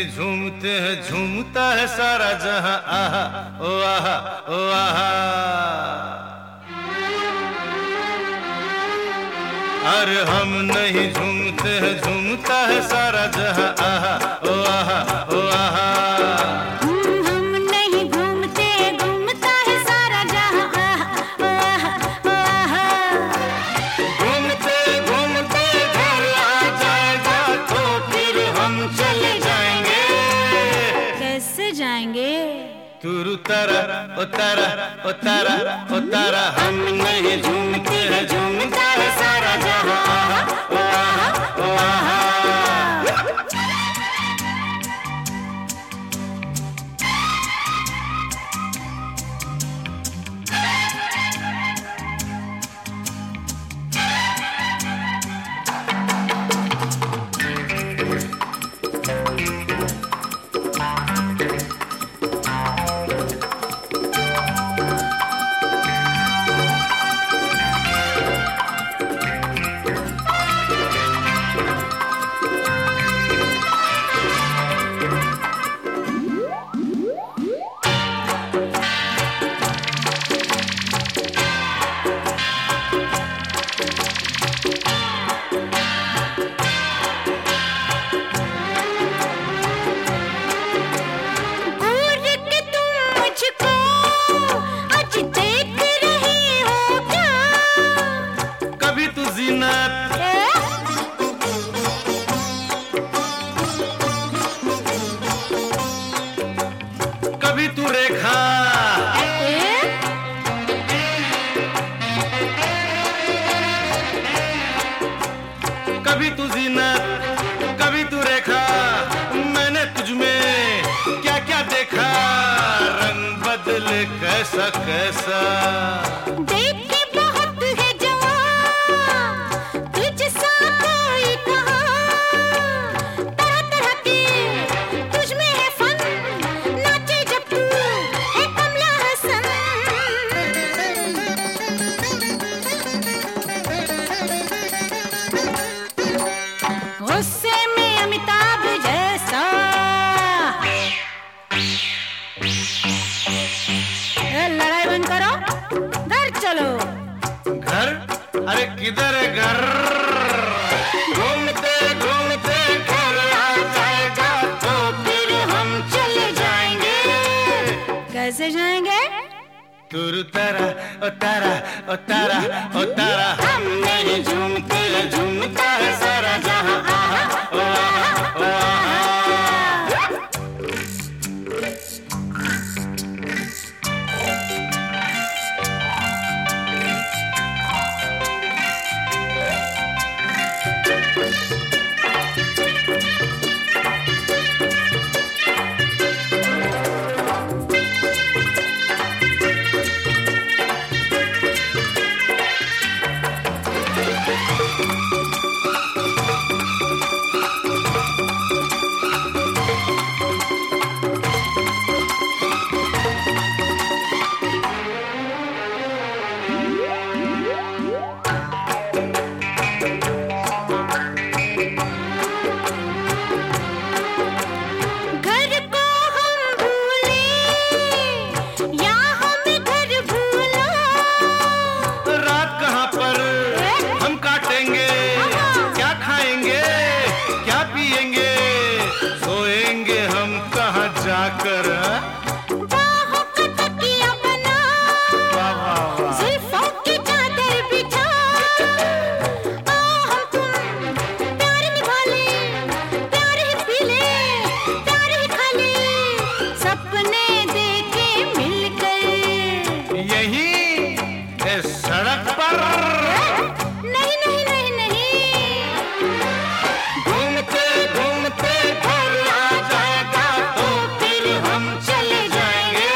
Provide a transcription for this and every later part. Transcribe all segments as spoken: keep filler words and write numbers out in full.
झूमते हैं झूमता है सारा जहां, आहा ओ आहा ओ आहा। अरे हम नहीं झूमते हैं झूमता है सारा जहां, आहा ओ आहा ओ आहा। हम नहीं घूमते घूमता है सारा जहां, आहा ओ आहा ओ आहा। घूमते घूमते घर आ जाएगा तो फिर हम चले जाएंगे। कैसे जाएंगे? तुरु तारा ओ तारा ओ तारा ओ तारा। हम नहीं झूमते हैं झूमता है सारा जहां, आहा ओ आहा ओ आहा। कभी तू रेखा, कभी तू जीनत, कभी तू रेखा। मैंने तुझ में क्या क्या देखा, रंग बदले कैसा कैसा। देख के बहुत है जवां तुझसा कोई कहाँ, तरह तरह के तुझ में है फन, नाचे जब तू है कमला हसन। गुस्से में अमिताभ जैसा, लड़ाई बंद करो, घर चलो। घर? अरे किधर है घर? घूमते घूमते घर आ जाएगा तो फिर हम चले जाएंगे। कैसे जाएंगे? तुरु तारा ओ तारा ओ तारा ओ तारा। हम नहीं झूमते झूमता है सारा जहां, आहा ओ आहा ओ आहा। जाकर बाहों का तकिया बना, जुल्फों की चादर बिछा, आ हम तुम प्यार निभा ले, प्यार ही पी ले, प्यार ही खा ले, सपने देखे मिलकर यही इस सड़क पर। नहीं नहीं नहीं नहीं, घूमते घूमते घर आ जाएगा तो फिर हम चले जाएंगे।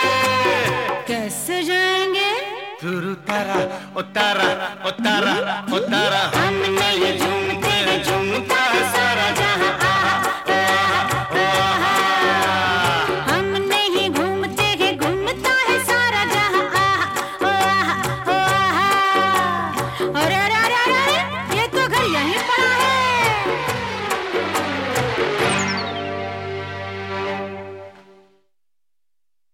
कैसे जाएंगे? तुरु तारा ओ तारा ओ तारा ओ तारा।